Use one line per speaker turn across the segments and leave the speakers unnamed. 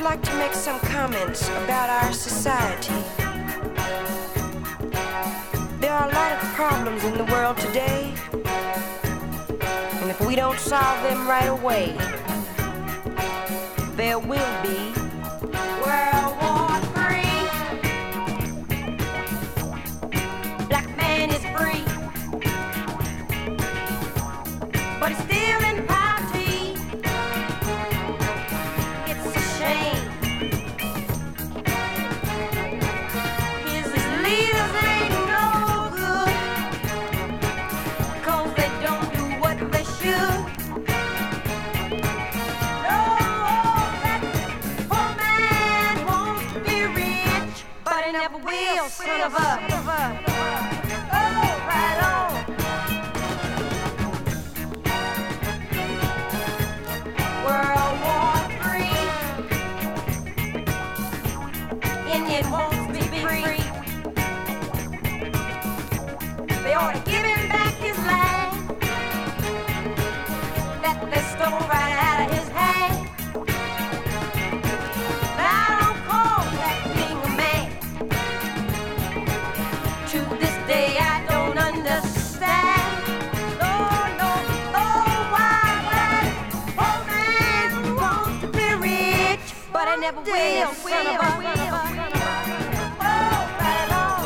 like to make some comments about our society. There are a lot of problems in the world today, and if we don't solve them right away, there will be World War III. Black man is free, but he's still in poverty. It's a shame. His leaders ain't no good, 'cause they don't do what they should. No, that poor man wants to be rich, but he never will, son of a. Oh, right on. World War III. Indian wants to be free. They ought to give him back his land that they stole right out of his hand. Now I don't call that being a man. To this day I don't understand. Oh no, oh why that poor man wants to be rich, but I never will, son of a. Oh, right on.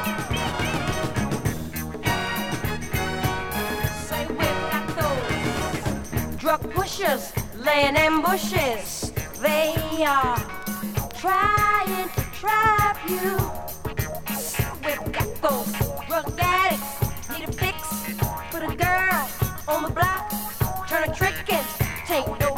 Say we've got those drug pushers laying ambushes. They are trying to trap you. We've got those drug addicts need a fix. Put a girl on the block, turn a trick and take no